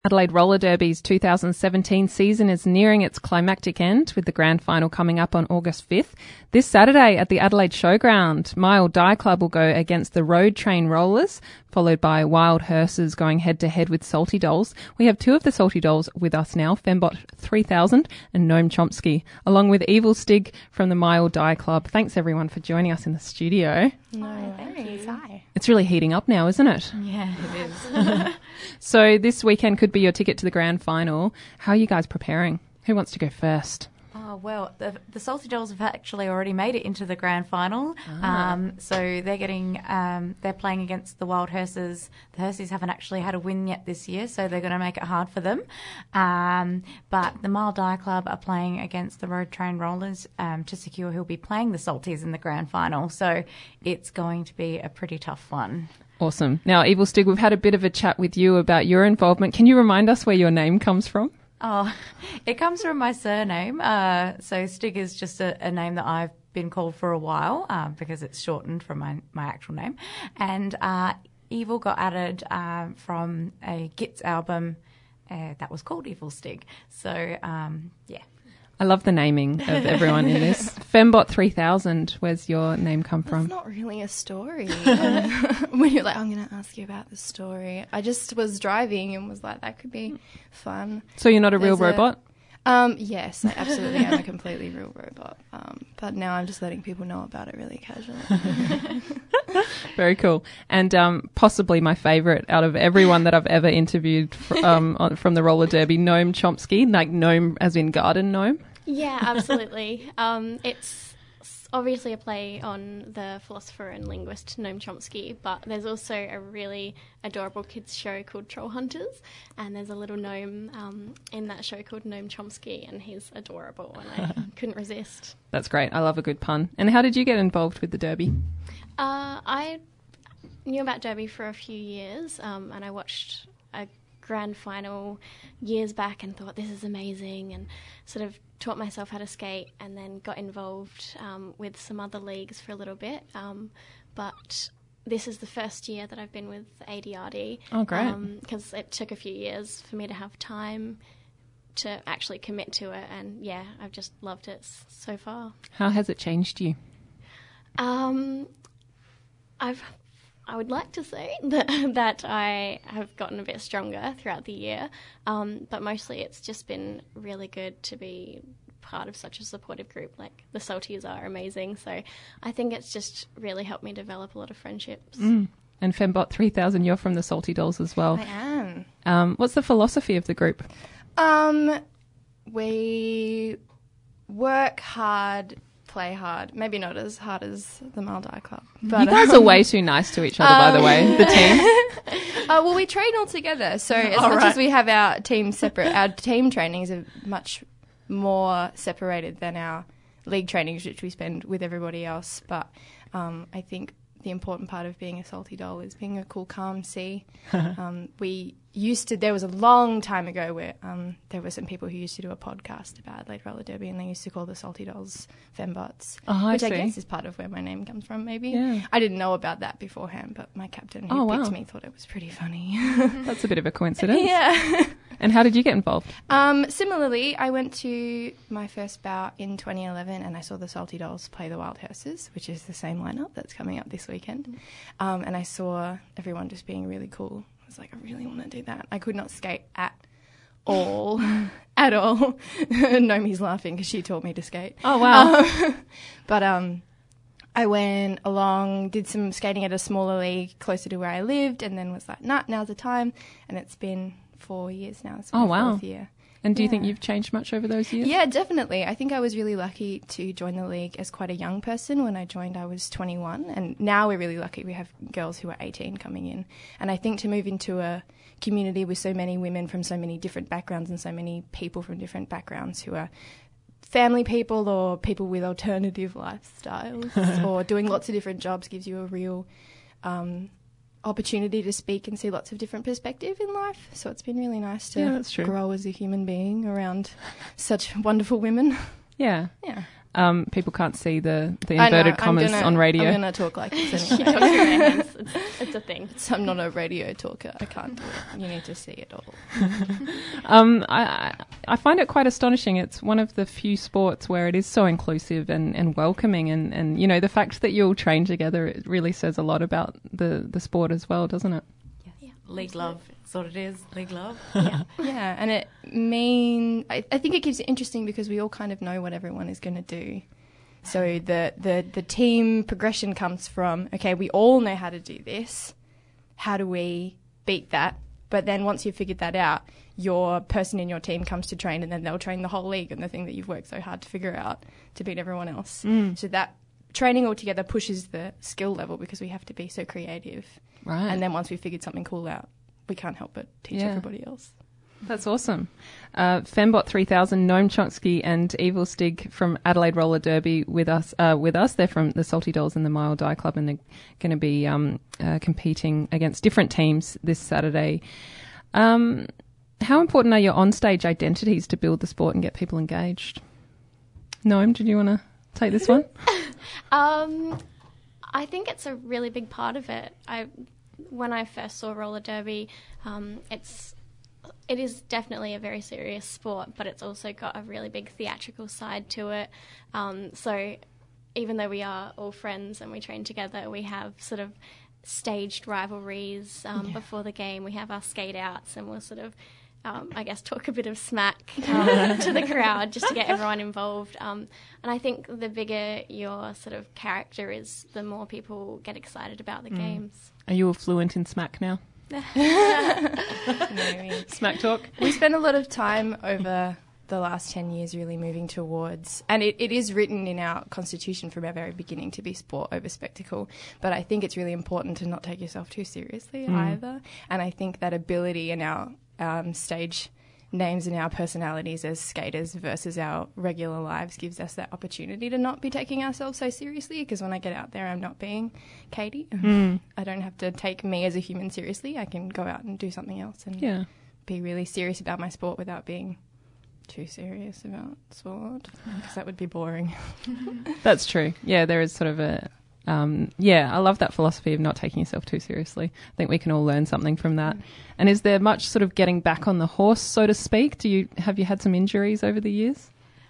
Adelaide Roller Derby's 2017 season is nearing its climactic end, with the grand final coming up on August 5th. This Saturday at the Adelaide Showground, My Old Die Club will go against the Road Train Rollers, followed by Wild Hearses going head-to-head with Salty Dolls. We have two of the Salty Dolls with us now, Fembot 3000 and Noam Chomsky, along with Evil Stig from the My Old Die Club. Thanks, everyone, for joining us in the studio. No, thank you. Hi. It's really heating up now, isn't it? Yeah, it is. So this weekend could be your ticket to the grand final. How are you guys preparing? Who wants to go first? Oh, well, the Salty Dolls have actually already made it into the grand final. So they're getting, they're playing against the Wild Hearses. The Hearses haven't actually had a win yet this year, so they're going to make it hard for them. But the Mile Die Club are playing against the Road Train Rollers to secure who'll be playing the Salties in the grand final. So it's going to be a pretty tough one. Awesome. Now, Evil Stig, we've had a bit of a chat with you about your involvement. Can you remind us where your name comes from? Oh, it comes from my surname. So Stig is just a name that I've been called for a while because it's shortened from my actual name. And Evil got added from a Gits album that was called Evil Stig. So, yeah. I love the naming of everyone in this. Fembot 3000, where's your name come from? It's not really a story. When you're like, I'm going to ask you about the story. I just was driving and was like, that could be fun. So you're not a real robot? Yes, I absolutely am a completely real robot. But now I'm just letting people know about it really casually. Very cool. And possibly my favourite out of everyone that I've ever interviewed from the roller derby, Noam Chomsky, like gnome as in garden gnome. Yeah, absolutely. It's obviously a play on the philosopher and linguist Noam Chomsky, but there's also a really adorable kids show called Troll Hunters, and there's a little gnome in that show called Noam Chomsky, and he's adorable, and I couldn't resist. That's great. I love a good pun. And how did you get involved with the derby? I knew about derby for a few years, and I watched a grand final years back and thought, this is amazing, and sort of taught myself how to skate, and then got involved with some other leagues for a little bit. But this is the first year that I've been with ADRD. Oh, great. Because it took a few years for me to have time to actually commit to it, and yeah, I've just loved it so far. How has it changed you? I would like to say that I have gotten a bit stronger throughout the year, but mostly it's just been really good to be part of such a supportive group. Like, the Salties are amazing, so I think it's just really helped me develop a lot of friendships. And Fembot 3000, you're from the Salty Dolls as well. I am. What's the philosophy of the group? We work hard, play hard. Maybe not as hard as the Mile Die Club. But, you guys are way too nice to each other, by the way, the team. Well, we train all together. So as much as we have our team separate, our team trainings are much more separated than our league trainings, which we spend with everybody else. But I think the important part of being a Salty Doll is being a cool, calm sea. There was a long time ago where there were some people who used to do a podcast about Adelaide Roller Derby, and they used to call the Salty Dolls Fembots, which I guess is part of where my name comes from, maybe. Yeah. I didn't know about that beforehand, but my captain who picked me thought it was pretty funny. That's a bit of a coincidence. Yeah. And how did you get involved? Similarly, I went to my first bout in 2011 and I saw the Salty Dolls play the Wild Hearses, which is the same lineup that's coming up this weekend. And I saw everyone just being really cool. I was like, I really want to do that. I could not skate at all. At all. Nomi's laughing because she taught me to skate. Oh, wow. But I went along, did some skating at a smaller league closer to where I lived, and then was like, now's the time. And it's been 4 years now. It's my fourth year. And do you think you've changed much over those years? Yeah, definitely. I think I was really lucky to join the league as quite a young person. When I joined, I was 21, and now we're really lucky. We have girls who are 18 coming in. And I think to move into a community with so many women from so many different backgrounds and so many people from different backgrounds who are family people or people with alternative lifestyles or doing lots of different jobs gives you a real opportunity to speak and see lots of different perspective in life. So it's been really nice to grow as a human being around such wonderful women. Yeah. Yeah. People can't see the inverted commas on radio. I'm going to talk like this anyway. It's a thing. I'm not a radio talker. I can't do it. You need to see it all. I find it quite astonishing. It's one of the few sports where it is so inclusive and welcoming, and you know, the fact that you all train together, it really says a lot about the sport as well, doesn't it? Yes. Yeah. League love. That's what it is. League love. Yeah, and I think it keeps it interesting because we all kind of know what everyone is going to do. So the team progression comes from, okay, we all know how to do this. How do we beat that? But then once you've figured that out, your person in your team comes to train, and then they'll train the whole league and the thing that you've worked so hard to figure out to beat everyone else. So that training all together pushes the skill level because we have to be so creative. Right. And then once we've figured something cool out, we can't help but teach everybody else. That's awesome. Fembot 3000, Noam Chomsky and Evil Stig from Adelaide Roller Derby with us. They're from the Salty Dolls and the Mile Die Club, and they're going to be competing against different teams this Saturday. How important are your onstage identities to build the sport and get people engaged? Noam, did you want to take this one? I think it's a really big part of it. When I first saw roller derby, it is definitely a very serious sport, but it's also got a really big theatrical side to it. So even though we are all friends and we train together, we have sort of staged rivalries before the game. We have our skate outs, and we'll sort of, I guess, talk a bit of smack to the crowd just to get everyone involved. And I think the bigger your sort of character is, the more people get excited about the games. Are you all fluent in smack now? Smack talk. We spend a lot of time over the last 10 years really moving towards, and it is written in our constitution from our very beginning to be sport over spectacle, but I think it's really important to not take yourself too seriously either, and I think that ability in our stage names and our personalities as skaters versus our regular lives gives us that opportunity to not be taking ourselves so seriously, because when I get out there, I'm not being Katie. I don't have to take me as a human seriously. I can go out and do something else and be really serious about my sport without being too serious about sport, because that would be boring. That's true. Yeah, there is sort of a... I love that philosophy of not taking yourself too seriously. I think we can all learn something from that. And is there much sort of getting back on the horse, so to speak? Have you had some injuries over the years?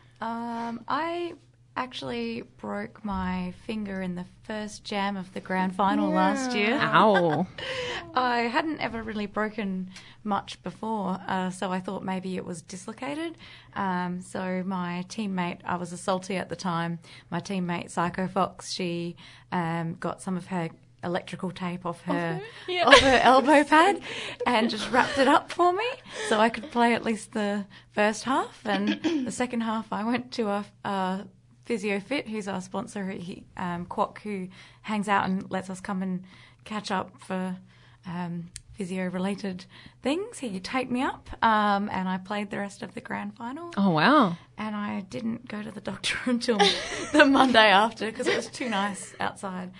I actually broke my finger in the first jam of the grand final last year. Ow. I hadn't ever really broken much before, so I thought maybe it was dislocated. So my teammate, I was a salty at the time, my teammate Psycho Fox, she got some of her electrical tape off her elbow pad and just wrapped it up for me so I could play at least the first half, and the second half I went to a PhysioFit, who's our sponsor, Quack, who hangs out and lets us come and catch up for physio-related things. He taped me up, and I played the rest of the grand final. Oh, wow. And I didn't go to the doctor until the Monday after because it was too nice outside.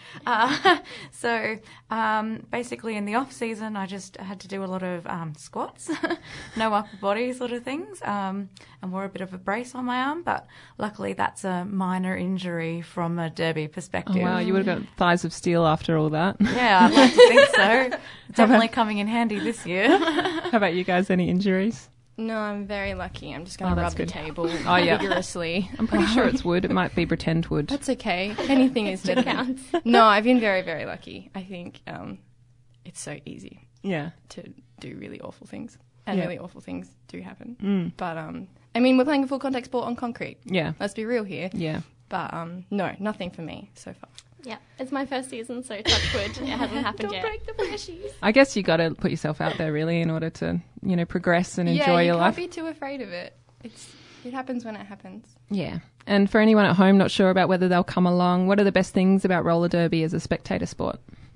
So basically in the off-season, I just had to do a lot of squats, no upper body sort of things, and wore a bit of a brace on my arm. But luckily that's a minor injury from a derby perspective. Oh, wow, you would have got thighs of steel after all that. Yeah, I'd like to think so. Definitely coming in handy this year. How about you guys? Any injuries? No, I'm very lucky. I'm just going to rub the table vigorously. I'm pretty sure it's wood. It might be pretend wood. That's okay. Anything is better. Counts. No, I've been very, very lucky. I think it's so easy to do really awful things. And really awful things do happen. But, I mean, we're playing a full contact sport on concrete. Yeah. Let's be real here. Yeah. But, no, nothing for me so far. Yeah, it's my first season, so touch wood. It hasn't happened yet. Don't break the freshies. I guess you got to put yourself out there, really, in order to, progress and enjoy your life. Yeah, you can't be too afraid of it. It happens when it happens. Yeah. And for anyone at home not sure about whether they'll come along, what are the best things about roller derby as a spectator sport?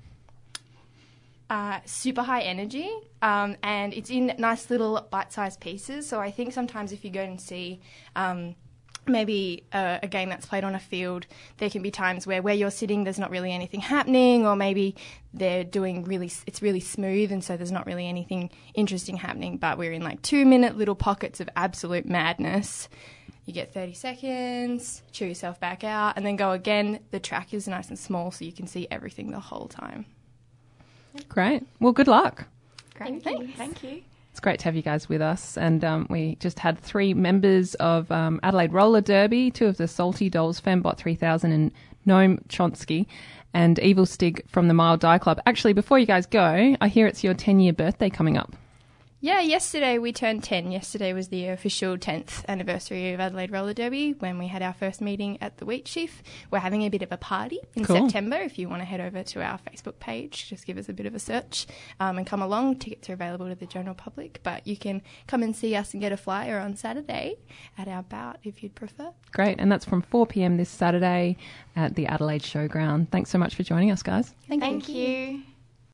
Super high energy, and it's in nice little bite-sized pieces. So I think sometimes if you go and see maybe a game that's played on a field, there can be times where you're sitting, there's not really anything happening, or maybe they're doing it's really smooth, and so there's not really anything interesting happening, but we're in like 2-minute little pockets of absolute madness. You get 30 seconds, chew yourself back out, and then go again. The track is nice and small, so you can see everything the whole time. Great. Well, good luck. Great. Thank you. It's great to have you guys with us. And we just had 3 members of Adelaide Roller Derby, 2 of the Salty Dolls, Fembot 3000 and Noam Chomsky, and Evil Stig from the Mile Die Club. Actually, before you guys go, I hear it's your 10-year birthday coming up. Yeah, yesterday we turned 10. Yesterday was the official 10th anniversary of Adelaide Roller Derby when we had our first meeting at the Wheat Sheaf. We're having a bit of a party in September. If you want to head over to our Facebook page, just give us a bit of a search and come along. Tickets are available to the general public, but you can come and see us and get a flyer on Saturday at our bout if you'd prefer. Great, and that's from 4 p.m. this Saturday at the Adelaide Showground. Thanks so much for joining us, guys. Thank you.